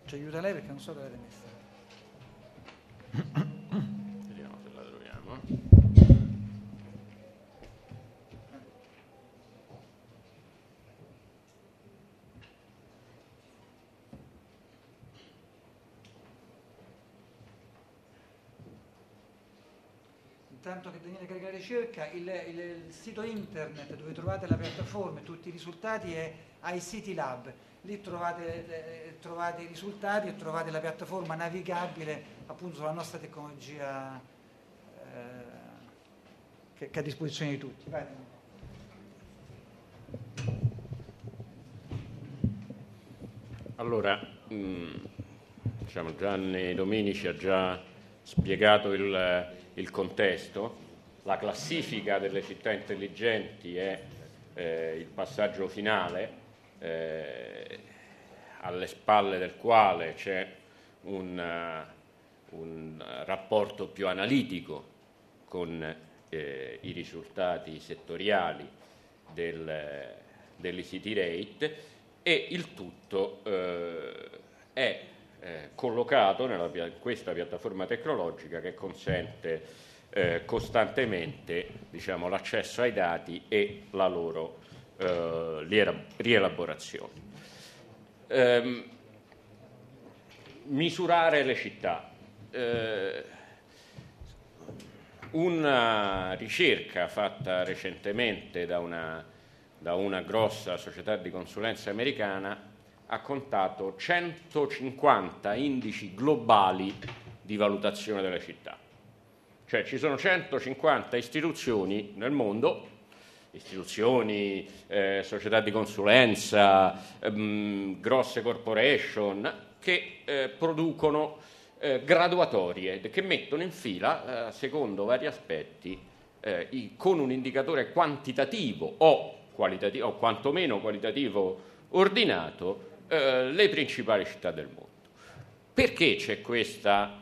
Ci aiuta lei perché non so dove l'avete messa. Vediamo se la troviamo. Intanto che Daniele carica la ricerca, il sito internet dove trovate la piattaforma e tutti i risultati è iCity Lab. Lì trovate i risultati e trovate la piattaforma navigabile appunto sulla nostra tecnologia che è a disposizione di tutti. Vai. Allora, diciamo, Gianni Dominici ha già spiegato il contesto. La classifica delle città intelligenti è il passaggio finale, alle spalle del quale c'è un rapporto più analitico con i risultati settoriali dell'ICT Rate, e il tutto è collocato in questa piattaforma tecnologica che consente costantemente, diciamo, l'accesso ai dati e la loro rielaborazione. Misurare le città. Una ricerca fatta recentemente da una grossa società di consulenza americana ha contato 150 indici globali di valutazione delle città. Cioè ci sono 150 istituzioni nel mondo, istituzioni, società di consulenza, grosse corporation, che producono graduatorie che mettono in fila, secondo vari aspetti, con un indicatore quantitativo o quantomeno qualitativo ordinato, le principali città del mondo. Perché c'è questa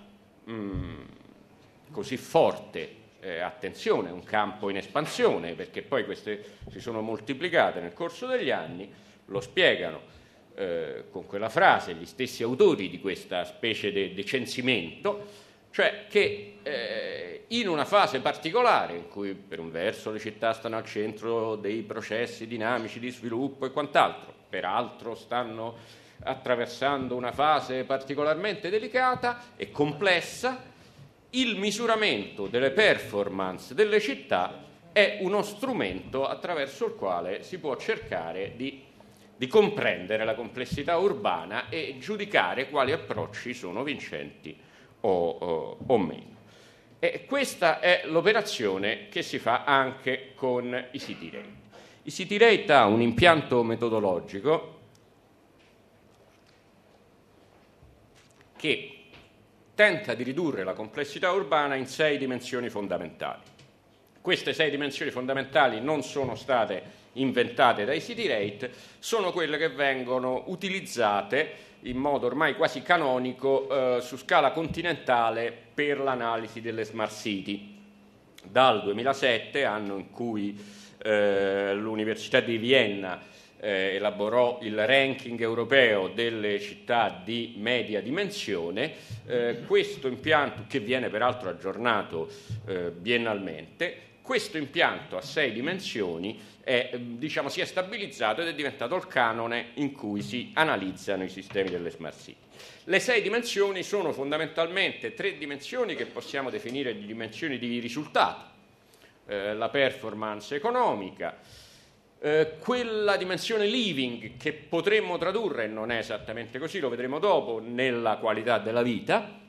così forte attenzione, un campo in espansione? Perché poi queste si sono moltiplicate nel corso degli anni, lo spiegano con quella frase gli stessi autori di questa specie di censimento, cioè che in una fase particolare in cui per un verso le città stanno al centro dei processi dinamici di sviluppo e quant'altro, peraltro stanno attraversando una fase particolarmente delicata e complessa, il misuramento delle performance delle città è uno strumento attraverso il quale si può cercare di comprendere la complessità urbana e giudicare quali approcci sono vincenti o meno. E questa è l'operazione che si fa anche con i City Rate. I City Rate ha un impianto metodologico che tenta di ridurre la complessità urbana in 6 dimensioni fondamentali. Queste 6 dimensioni fondamentali non sono state inventate dai City Rate, sono quelle che vengono utilizzate in modo ormai quasi canonico su scala continentale per l'analisi delle smart city. Dal 2007, anno in cui l'Università di Vienna elaborò il ranking europeo delle città di media dimensione, questo impianto, che viene peraltro aggiornato biennalmente, questo impianto a 6 dimensioni si è stabilizzato ed è diventato il canone in cui si analizzano i sistemi delle smart city. Le 6 dimensioni sono fondamentalmente 3 dimensioni che possiamo definire dimensioni di risultato, la performance economica, quella dimensione living che potremmo tradurre, non è esattamente così, lo vedremo dopo, nella qualità della vita,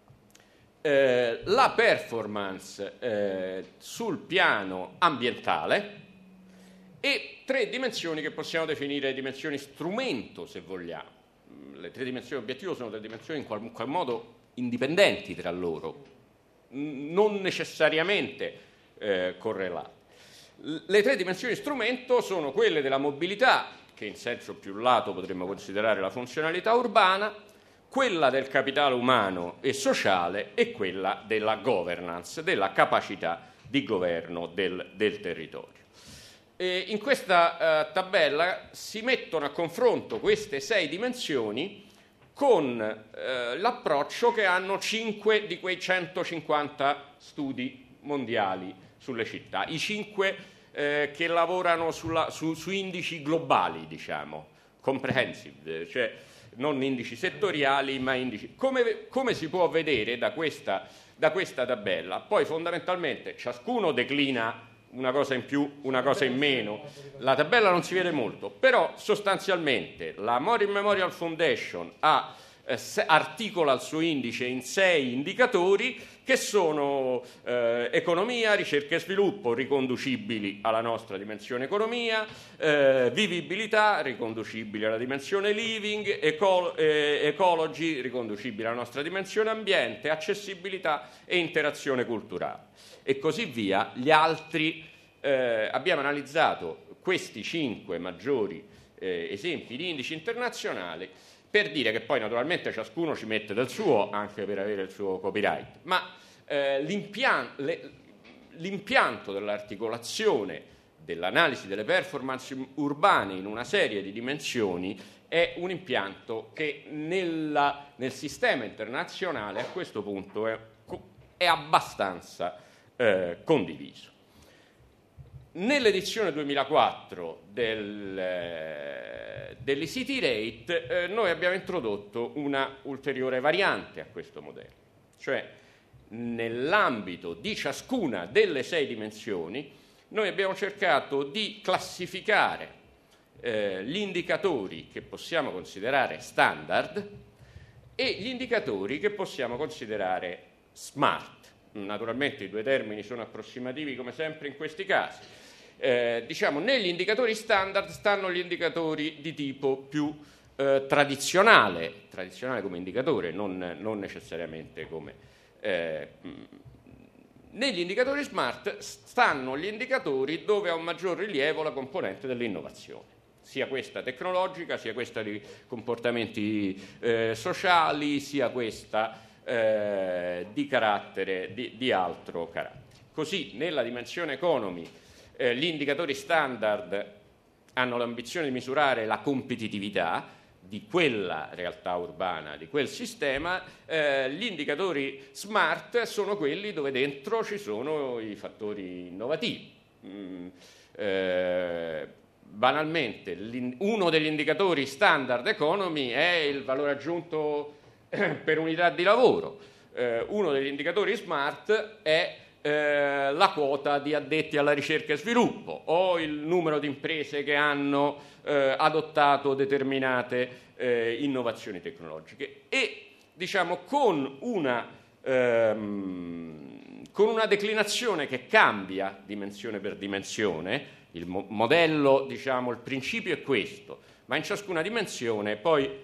la performance sul piano ambientale e 3 dimensioni che possiamo definire dimensioni strumento, se vogliamo. Le 3 dimensioni obiettivo sono 3 dimensioni in qualche modo indipendenti tra loro, non necessariamente correlate. Le 3 dimensioni strumento sono quelle della mobilità, che in senso più lato potremmo considerare la funzionalità urbana, quella del capitale umano e sociale e quella della governance, della capacità di governo del territorio. E in questa tabella si mettono a confronto queste 6 dimensioni con l'approccio che hanno 5 di quei 150 studi mondiali sulle città, i 5 che lavorano su indici globali, diciamo, comprehensive, cioè non indici settoriali, ma indici. Come si può vedere da questa tabella, poi fondamentalmente ciascuno declina una cosa in più, una cosa in meno, la tabella non si vede molto, però sostanzialmente la Morin Memorial Foundation articola il suo indice in 6 indicatori che sono economia, ricerca e sviluppo, riconducibili alla nostra dimensione economia, vivibilità, riconducibili alla dimensione living, ecology, riconducibili alla nostra dimensione ambiente, accessibilità e interazione culturale. E così via. Gli altri, abbiamo analizzato questi 5 maggiori esempi di indici internazionali per dire che poi naturalmente ciascuno ci mette del suo anche per avere il suo copyright, ma l'impianto dell'articolazione dell'analisi delle performance urbane in una serie di dimensioni è un impianto che nel sistema internazionale a questo punto è abbastanza condiviso. Nell'edizione 2004 dell'ICT Rate noi abbiamo introdotto una ulteriore variante a questo modello, cioè nell'ambito di ciascuna delle 6 dimensioni noi abbiamo cercato di classificare gli indicatori che possiamo considerare standard e gli indicatori che possiamo considerare smart. Naturalmente i 2 termini sono approssimativi come sempre in questi casi. Diciamo, negli indicatori standard stanno gli indicatori di tipo più tradizionale come indicatore, non necessariamente come. Negli indicatori smart stanno gli indicatori dove ha un maggior rilievo la componente dell'innovazione, sia questa tecnologica, sia questa di comportamenti sociali, sia questa di carattere di altro carattere. Così nella dimensione economy gli indicatori standard hanno l'ambizione di misurare la competitività di quella realtà urbana, di quel sistema. Gli indicatori smart sono quelli dove dentro ci sono i fattori innovativi. Banalmente uno degli indicatori standard economy è il valore aggiunto per unità di lavoro, uno degli indicatori smart è la quota di addetti alla ricerca e sviluppo o il numero di imprese che hanno adottato determinate innovazioni tecnologiche e diciamo con una declinazione che cambia dimensione per dimensione. Il modello, diciamo, il principio è questo, ma in ciascuna dimensione poi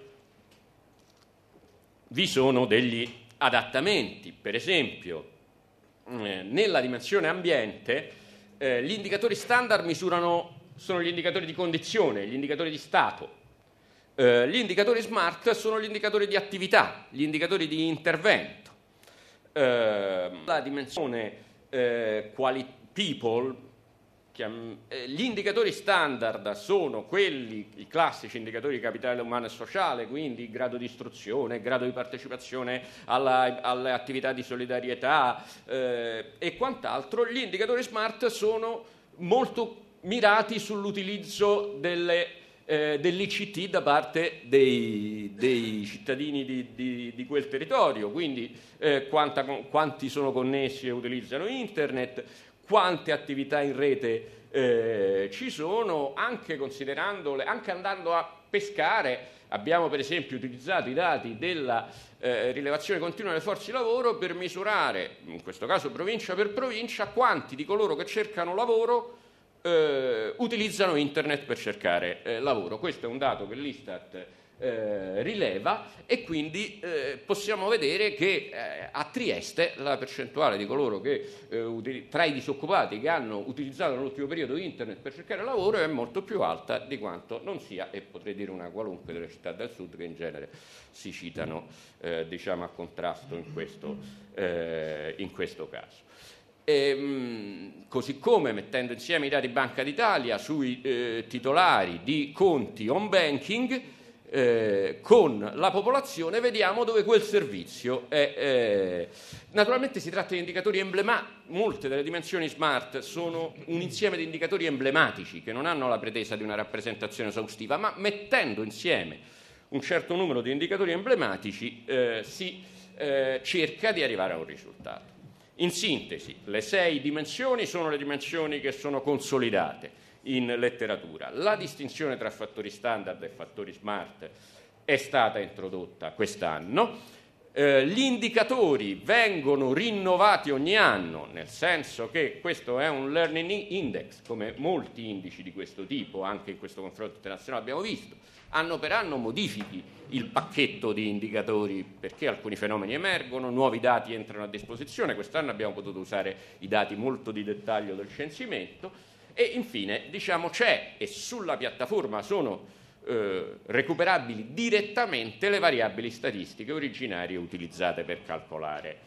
vi sono degli adattamenti. Per esempio, nella dimensione ambiente, gli indicatori standard sono gli indicatori di condizione, gli indicatori di stato. Gli indicatori smart sono gli indicatori di attività, gli indicatori di intervento. La dimensione people, gli indicatori standard sono quelli, i classici indicatori di capitale umano e sociale, quindi grado di istruzione, grado di partecipazione alle attività di solidarietà e quant'altro. Gli indicatori smart sono molto mirati sull'utilizzo dell'ICT da parte dei cittadini di quel territorio, quindi quanti sono connessi e utilizzano internet, quante attività in rete ci sono, anche considerandole, anche andando a pescare. Abbiamo per esempio utilizzato i dati della rilevazione continua delle forze di lavoro per misurare, in questo caso provincia per provincia, quanti di coloro che cercano lavoro utilizzano internet per cercare lavoro. Questo è un dato che l'Istat rileva e quindi possiamo vedere che a Trieste la percentuale di coloro che tra i disoccupati che hanno utilizzato nell'ultimo periodo internet per cercare lavoro è molto più alta di quanto non sia, e potrei dire una qualunque delle città del sud che in genere si citano diciamo a contrasto in questo caso. Così come mettendo insieme i dati Banca d'Italia sui titolari di conti home banking, con la popolazione, vediamo dove quel servizio è. Naturalmente si tratta di indicatori emblematici, molte delle dimensioni SMART sono un insieme di indicatori emblematici che non hanno la pretesa di una rappresentazione esaustiva, ma mettendo insieme un certo numero di indicatori emblematici si cerca di arrivare a un risultato. In sintesi, le 6 dimensioni sono le dimensioni che sono consolidate in letteratura. La distinzione tra fattori standard e fattori SMART è stata introdotta quest'anno. Gli indicatori vengono rinnovati ogni anno, nel senso che questo è un learning index, come molti indici di questo tipo, anche in questo confronto internazionale abbiamo visto. Anno per anno modifichi il pacchetto di indicatori perché alcuni fenomeni emergono, nuovi dati entrano a disposizione. Quest'anno abbiamo potuto usare i dati molto di dettaglio del censimento e infine c'è e sulla piattaforma sono recuperabili direttamente le variabili statistiche originarie utilizzate per calcolare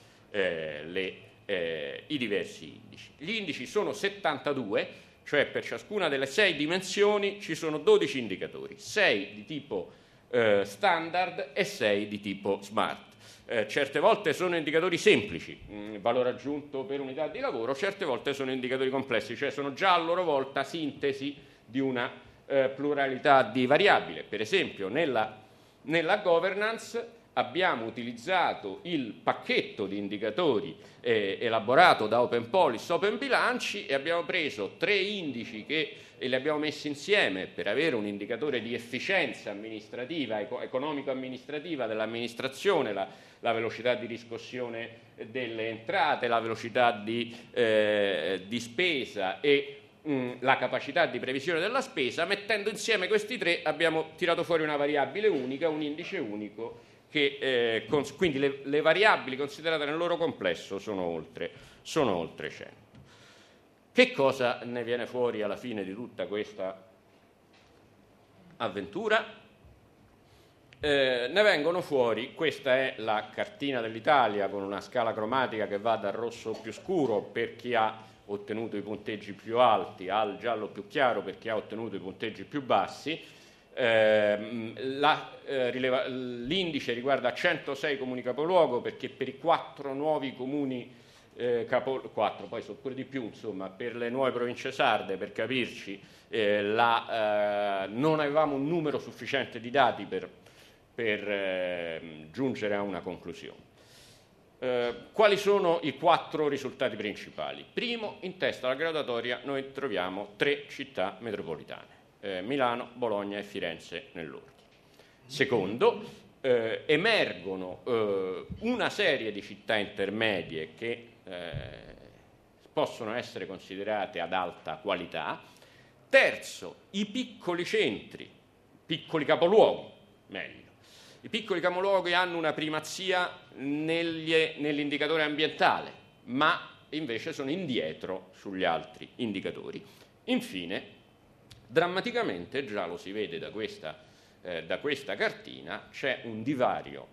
i diversi indici. Gli indici sono 72, cioè per ciascuna delle 6 dimensioni ci sono 12 indicatori, 6 di tipo standard e 6 di tipo SMART. Certe volte sono indicatori semplici, valore aggiunto per unità di lavoro, certe volte sono indicatori complessi, cioè sono già a loro volta sintesi di una pluralità di variabili. Per esempio nella governance abbiamo utilizzato il pacchetto di indicatori elaborato da Open Policy, Open Bilanci e abbiamo preso 3 indici e li abbiamo messi insieme per avere un indicatore di efficienza amministrativa, economico-amministrativa dell'amministrazione, la velocità di riscossione delle entrate, la velocità di spesa e la capacità di previsione della spesa. Mettendo insieme questi 3 abbiamo tirato fuori una variabile unica, un indice unico, che quindi le variabili considerate nel loro complesso sono oltre 100. Che cosa ne viene fuori alla fine di tutta questa avventura? Ne vengono fuori, questa è la cartina dell'Italia con una scala cromatica che va dal rosso più scuro per chi ha ottenuto i punteggi più alti al giallo più chiaro per chi ha ottenuto i punteggi più bassi. L'indice riguarda 106 comuni capoluogo perché per i 4 nuovi comuni 4, poi sono pure di più, insomma, per le nuove province sarde, per capirci, non avevamo un numero sufficiente di dati per giungere a una conclusione. Quali sono i 4 risultati principali? Primo, in testa alla graduatoria noi troviamo 3 città metropolitane, Milano, Bologna e Firenze nell'ordine. Secondo, emergono una serie di città intermedie che possono essere considerate ad alta qualità. Terzo, i piccoli centri, piccoli capoluoghi, meglio. I piccoli capoluoghi hanno una primazia nell'indicatore ambientale, ma invece sono indietro sugli altri indicatori. Infine, drammaticamente, già lo si vede da questa cartina, c'è un divario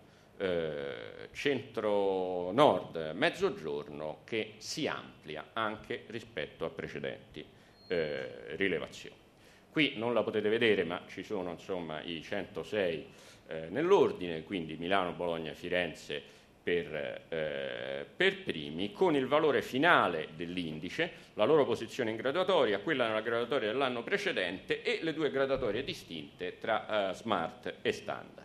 centro-nord, mezzogiorno che si amplia anche rispetto a precedenti rilevazioni. Qui non la potete vedere, ma ci sono insomma i 106 nell'ordine, quindi Milano, Bologna, Firenze per primi, con il valore finale dell'indice, la loro posizione in graduatoria, quella nella graduatoria dell'anno precedente e le 2 graduatorie distinte tra SMART e Standard.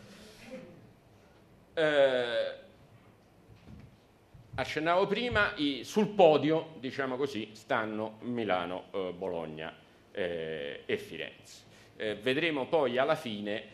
Accennavo prima, sul podio, diciamo così, stanno Milano, Bologna e Firenze. Vedremo poi alla fine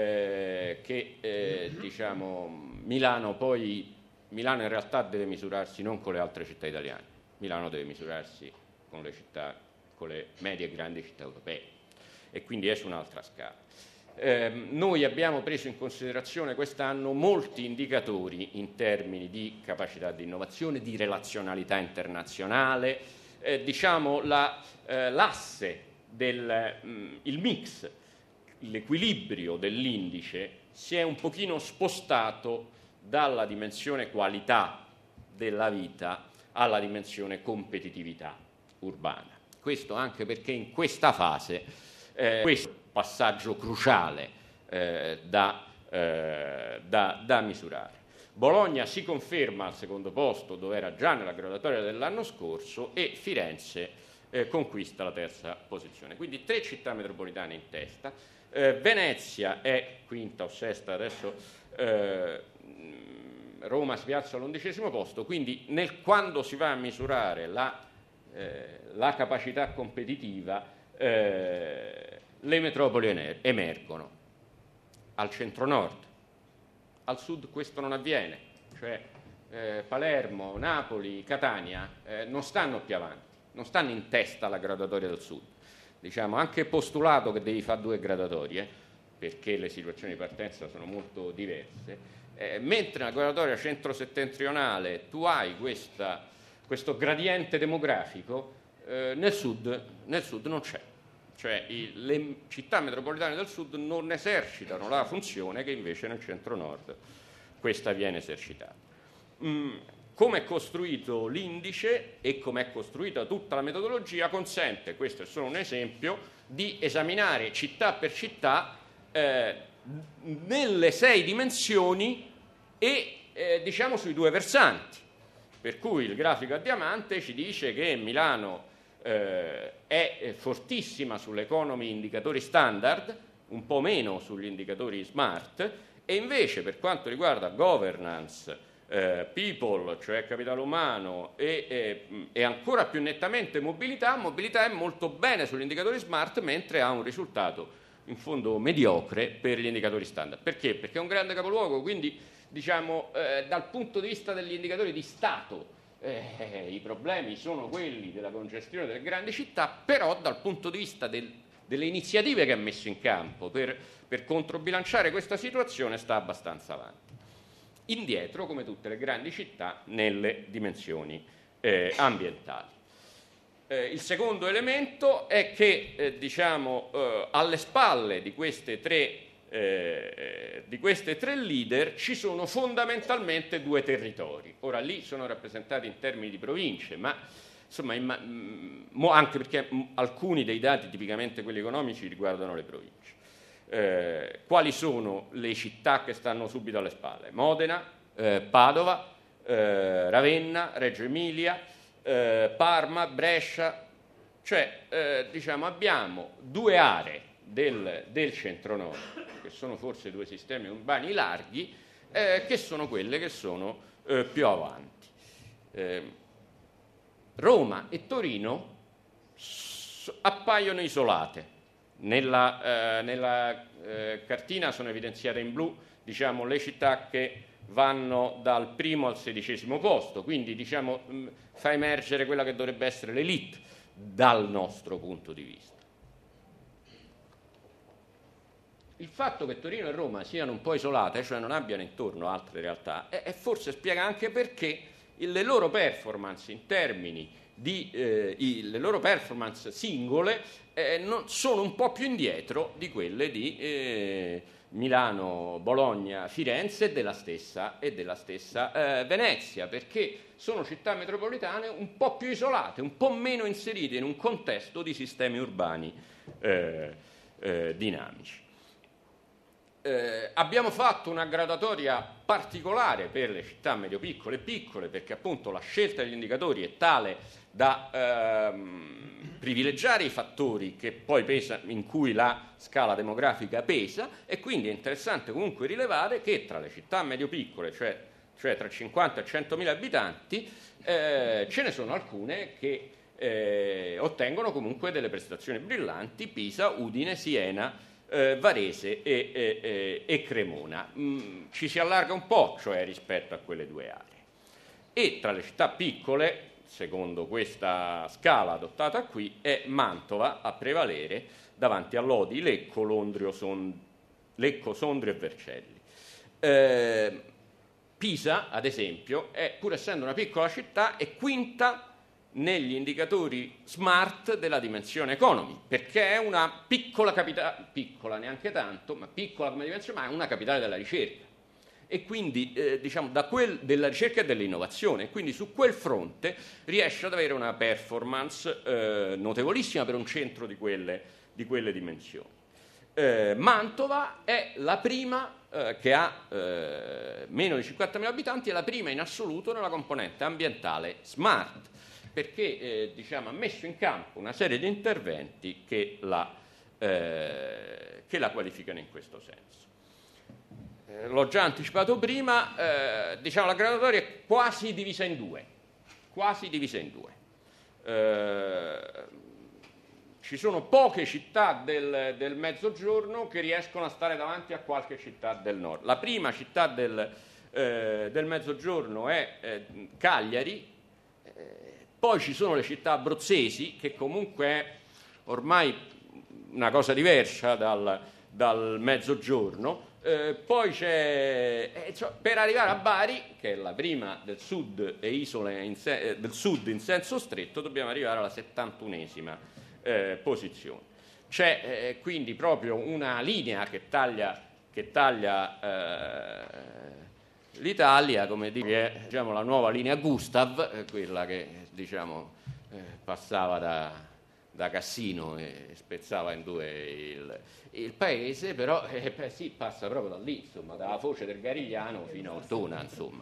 che Milano in realtà deve misurarsi non con le altre città italiane, Milano deve misurarsi con le medie e grandi città europee e quindi è su un'altra scala. Noi abbiamo preso in considerazione quest'anno molti indicatori in termini di capacità di innovazione, di relazionalità internazionale, l'asse il mix, l'equilibrio dell'indice si è un pochino spostato dalla dimensione qualità della vita alla dimensione competitività urbana. Questo anche perché in questa fase questo passaggio cruciale da misurare. Bologna si conferma al secondo posto, dove era già nella graduatoria dell'anno scorso, e Firenze conquista la terza posizione. Quindi 3 città metropolitane in testa. Venezia è quinta o sesta, adesso Roma si piazza all'11° posto, quindi quando si va a misurare la capacità competitiva, le metropoli emergono. Al centro-nord, al sud questo non avviene, cioè Palermo, Napoli, Catania non stanno più avanti, non stanno in testa alla graduatoria del sud. Diciamo anche postulato che devi fare 2 graduatorie, perché le situazioni di partenza sono molto diverse, mentre nella graduatoria centro-settentrionale tu hai questo gradiente demografico, nel sud non c'è. Cioè le città metropolitane del sud non esercitano la funzione che invece nel centro-nord questa viene esercitata. Come è costruito l'indice e come è costruita tutta la metodologia consente, questo è solo un esempio, di esaminare città per città nelle 6 dimensioni e diciamo sui 2 versanti. Per cui il grafico a diamante ci dice che Milano è fortissima sull'economy indicatori standard, un po' meno sugli indicatori smart, e invece per quanto riguarda governance, people, cioè capitale umano, e ancora più nettamente mobilità è molto bene sugli indicatori smart, mentre ha un risultato in fondo mediocre per gli indicatori standard. Perché? Perché è un grande capoluogo, quindi diciamo dal punto di vista degli indicatori di Stato i problemi sono quelli della congestione delle grandi città, però dal punto di vista delle iniziative che ha messo in campo per controbilanciare questa situazione sta abbastanza avanti. Indietro, come tutte le grandi città, nelle dimensioni ambientali. Il secondo elemento è che alle spalle di queste tre leader ci sono fondamentalmente 2 territori. Ora lì sono rappresentati in termini di province, ma insomma anche perché alcuni dei dati, tipicamente quelli economici, riguardano le province. Quali sono le città che stanno subito alle spalle? Modena, Padova, Ravenna, Reggio Emilia, Parma, Brescia, cioè abbiamo 2 aree del centro-nord, che sono forse 2 sistemi urbani larghi, che sono quelle che sono più avanti. Roma e Torino appaiono isolate. Nella cartina sono evidenziate in blu le città che vanno dal 1° al 16° posto, quindi fa emergere quella che dovrebbe essere l'elite dal nostro punto di vista. Il fatto che Torino e Roma siano un po' isolate, cioè non abbiano intorno altre realtà, forse spiega anche perché le loro performance in termini le loro performance singole sono un po' più indietro di quelle di Milano, Bologna, Firenze e della stessa Venezia, perché sono città metropolitane un po' più isolate, un po' meno inserite in un contesto di sistemi urbani dinamici. Abbiamo fatto una graduatoria particolare per le città medio-piccole e piccole, perché appunto la scelta degli indicatori è tale da privilegiare i fattori che poi in cui la scala demografica pesa, e quindi è interessante comunque rilevare che tra le città medio-piccole, cioè tra 50 e 100.000 abitanti, ce ne sono alcune che ottengono comunque delle prestazioni brillanti: Pisa, Udine, Siena, Varese e Cremona. Ci si allarga un po', cioè rispetto a quelle 2 aree. E tra le città piccole, secondo questa scala adottata qui, è Mantova a prevalere davanti a Lodi, Lecco, Sondrio e Vercelli. Pisa, ad esempio, pur essendo una piccola città, è quinta negli indicatori smart della dimensione economy, perché è una piccola capitale, piccola neanche tanto, ma piccola come dimensione, ma è una capitale della ricerca, e quindi della ricerca e dell'innovazione, e quindi su quel fronte riesce ad avere una performance notevolissima per un centro di quelle dimensioni. Mantova è la prima che ha meno di 50.000 abitanti, è la prima in assoluto nella componente ambientale smart, perché ha messo in campo una serie di interventi che la qualificano in questo senso. L'ho già anticipato prima, la graduatoria è quasi divisa in due. Ci sono poche città del Mezzogiorno che riescono a stare davanti a qualche città del Nord. La prima città del Mezzogiorno è Cagliari, poi ci sono le città abruzzesi, che comunque è ormai una cosa diversa dal Mezzogiorno. Poi c'è, per arrivare a Bari, che è la prima del sud e isole del sud in senso stretto, dobbiamo arrivare alla 71esima posizione. C'è quindi proprio una linea che taglia l'Italia, come dire, la nuova linea Gustav, quella che passava da Cassino e spezzava in due il paese, però sì, passa proprio da lì, insomma, dalla foce del Garigliano fino a Ortona, insomma.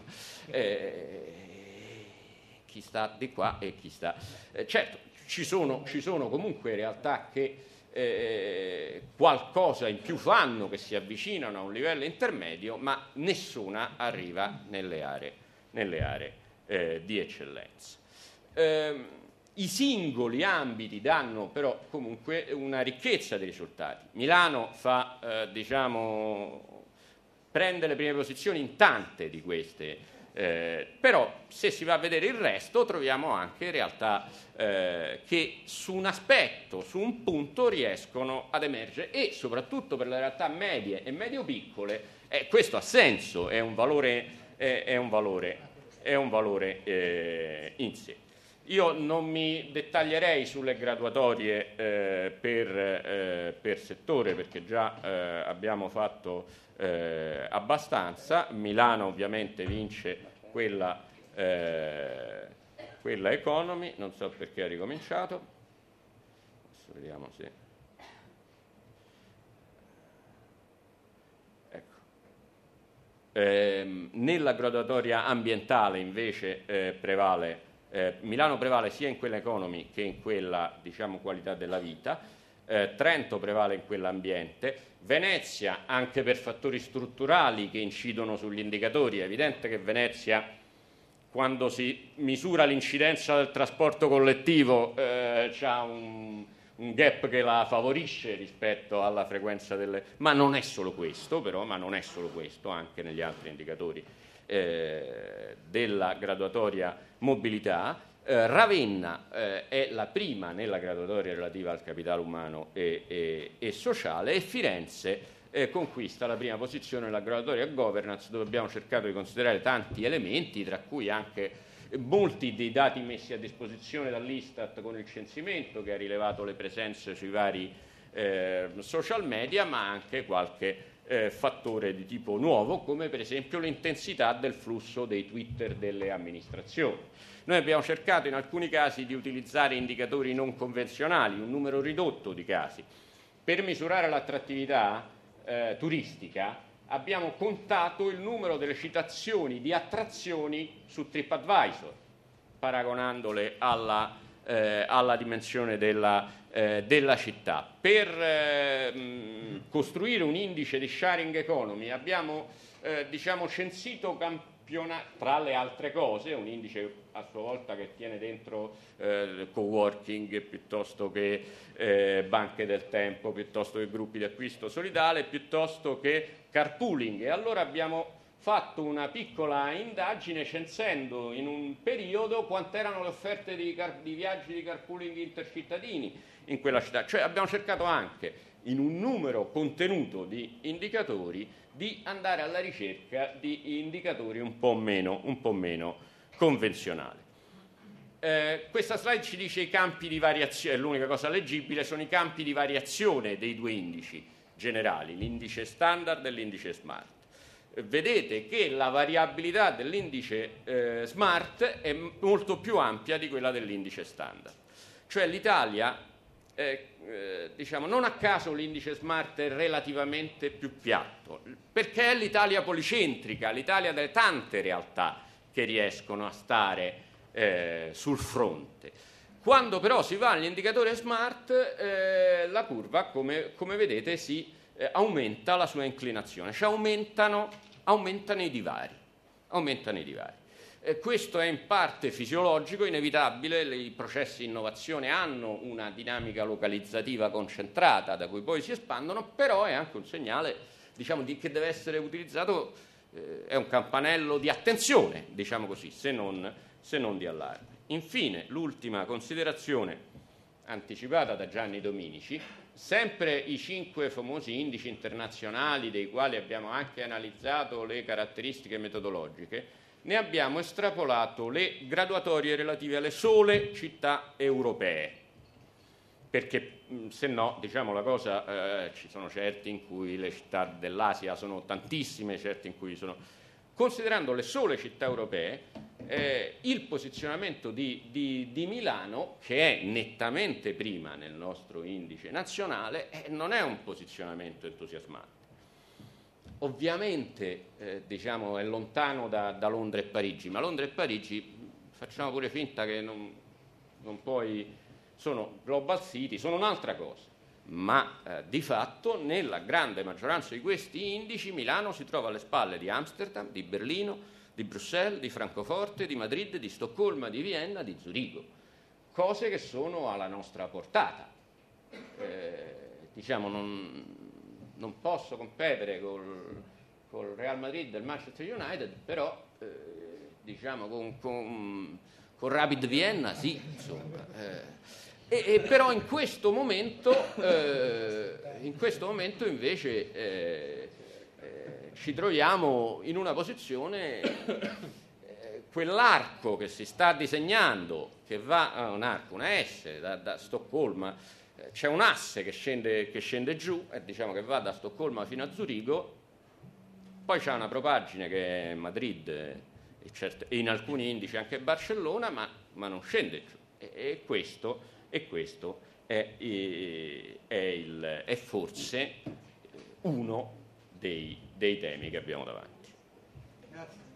Chi sta di qua e chi sta... certo, ci sono comunque realtà che qualcosa in più fanno, che si avvicinano a un livello intermedio, ma nessuna arriva nelle aree di eccellenza. I singoli ambiti danno però comunque una ricchezza di risultati. Milano prende le prime posizioni in tante di queste, però se si va a vedere il resto troviamo anche realtà che su un aspetto, su un punto riescono ad emergere, e soprattutto per le realtà medie e medio-piccole questo ha senso, è un valore in sé. Io non mi dettaglierei sulle graduatorie per settore, perché già abbiamo fatto abbastanza. Milano ovviamente vince quella economy, non so perché ha ricominciato. Adesso vediamo se... Ecco. Nella graduatoria ambientale invece Milano prevale sia in quella economy che in quella, qualità della vita. Trento prevale in quell'ambiente. Venezia, anche per fattori strutturali che incidono sugli indicatori, è evidente che Venezia, quando si misura l'incidenza del trasporto collettivo, c'ha un gap che la favorisce rispetto alla frequenza delle... Ma non è solo questo, anche negli altri indicatori della graduatoria mobilità. Ravenna è la prima nella graduatoria relativa al capitale umano e sociale, e Firenze conquista la prima posizione nella graduatoria governance, dove abbiamo cercato di considerare tanti elementi, tra cui anche molti dei dati messi a disposizione dall'Istat con il censimento, che ha rilevato le presenze sui vari social media, ma anche qualche fattore di tipo nuovo, come per esempio l'intensità del flusso dei Twitter delle amministrazioni. Noi abbiamo cercato in alcuni casi di utilizzare indicatori non convenzionali, un numero ridotto di casi. Per misurare l'attrattività turistica abbiamo contato il numero delle citazioni di attrazioni su TripAdvisor, paragonandole alla dimensione della città. Per costruire un indice di sharing economy abbiamo censito tra le altre cose, un indice a sua volta che tiene dentro coworking, piuttosto che banche del tempo, piuttosto che gruppi di acquisto solidale, piuttosto che carpooling. E allora abbiamo fatto una piccola indagine censendo in un periodo quante erano le offerte di viaggi di carpooling intercittadini in quella città. Cioè abbiamo cercato anche, in un numero contenuto di indicatori, di andare alla ricerca di indicatori un po' meno convenzionali. Questa slide ci dice i campi di variazione, l'unica cosa leggibile sono i campi di variazione dei due indici generali, l'indice standard e l'indice smart. Vedete che la variabilità dell'indice smart è molto più ampia di quella dell'indice standard. Cioè l'Italia diciamo, non a caso l'indice Smart è relativamente più piatto, perché è l'Italia policentrica, l'Italia delle tante realtà che riescono a stare sul fronte. Quando però si va agli indicatori Smart, la curva, come vedete, aumenta la sua inclinazione, cioè aumentano i divari. Questo è in parte fisiologico, inevitabile, i processi di innovazione hanno una dinamica localizzativa concentrata da cui poi si espandono, però è anche un segnale, diciamo, che deve essere utilizzato, è un campanello di attenzione, diciamo così, se non di allarme. Infine, l'ultima considerazione anticipata da Gianni Dominici, sempre i 5 famosi indici internazionali dei quali abbiamo anche analizzato le caratteristiche metodologiche, ne abbiamo estrapolato le graduatorie relative alle sole città europee, perché se no, diciamo la cosa, ci sono certi in cui le città dell'Asia sono tantissime, certi in cui sono... Considerando le sole città europee, il posizionamento di Milano, che è nettamente prima nel nostro indice nazionale, non è un posizionamento entusiasmante. Ovviamente diciamo, è lontano da Londra e Parigi, ma Londra e Parigi, facciamo pure finta che non poi sono global city, sono un'altra cosa, ma di fatto nella grande maggioranza di questi indici Milano si trova alle spalle di Amsterdam, di Berlino, di Bruxelles, di Francoforte, di Madrid, di Stoccolma, di Vienna, di Zurigo, cose che sono alla nostra portata. Diciamo, non posso competere col Real Madrid del Manchester United, però diciamo con Rapid Vienna sì, insomma. Però in questo momento invece ci troviamo in una posizione, quell'arco che si sta disegnando, che va una S da Stoccolma, c'è un asse che scende giù, diciamo che va da Stoccolma fino a Zurigo, poi c'è una propaggine che è Madrid e in alcuni indici anche Barcellona, ma non scende giù, e questo è forse uno dei temi che abbiamo davanti. Grazie.